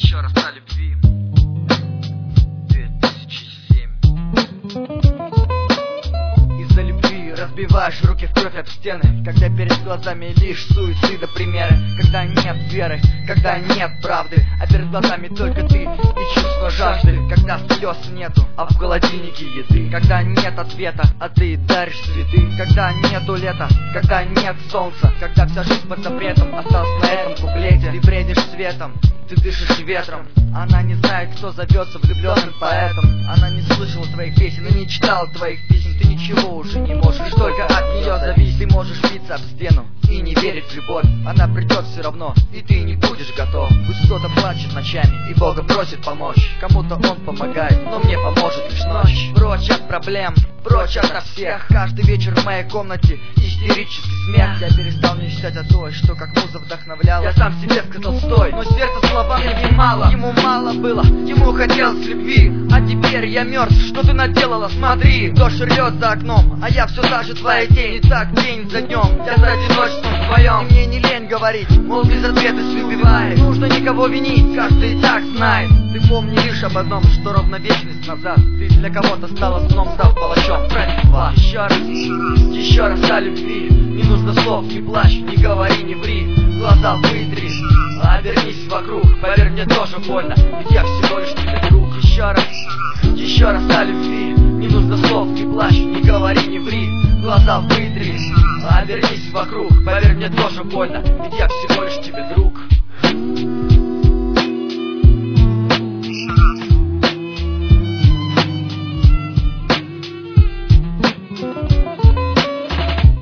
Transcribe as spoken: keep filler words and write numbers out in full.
Еще раз о любви. две тысячи семь. Из-за любви разбиваешь руки в кровь об стены, когда перед глазами лишь суицида примеры, когда нет веры, когда нет правды, а перед глазами только ты и чувство жажды, когда слез нету, а в холодильнике еды, когда нет ответа, а ты даришь цветы, когда нету лета, когда нет солнца, когда вся жизнь под запретом осталась на этом куплете. Ты бредишь светом, ты дышишь ветром. Она не знает, кто зовется влюбленным поэтом. Она не слышала твоих песен и не читала твоих писем. Ты ничего уже не можешь, лишь только от нее зависит. Ты можешь биться об стену и не верить в любовь. Она придет все равно, и ты не будешь готов. Пусть кто-то плачет ночами и Бога просит помочь. Кому-то он помогает, но мне поможет лишь ночь. Прочь от проблем, прочь ото всех. Каждый вечер в моей комнате истерический смех. Я перестал мечтать о той, что как муза вдохновляла. Я сам себе сказал стой, но сердце словам не мало. Ему мало было, ему хотелось любви. А теперь я мертв, что ты наделала, смотри. Дождь рвет за окном, а я все та же твоя тень. И так день за днем, я за одиночеством своем. И мне не лень говорить, мол, без ответа убивает. Не нужно никого винить, каждый и так знает. Ты помни лишь об одном, что ровно вечность назад ты для кого-то стала сном, став палачом. Фрэнк два. Еще раз, еще раз о любви. Не нужно слов, не плачь, не говори, не ври. Глаза вытри, обернись вокруг. Поверь, мне тоже больно, ведь я всего лишь тебе друг. Еще раз, еще раз о любви. Не нужно слов, не плачь, не говори, не ври. Глаза вытри, обернись вокруг. Поверь, мне тоже больно, ведь я всего лишь тебе друг.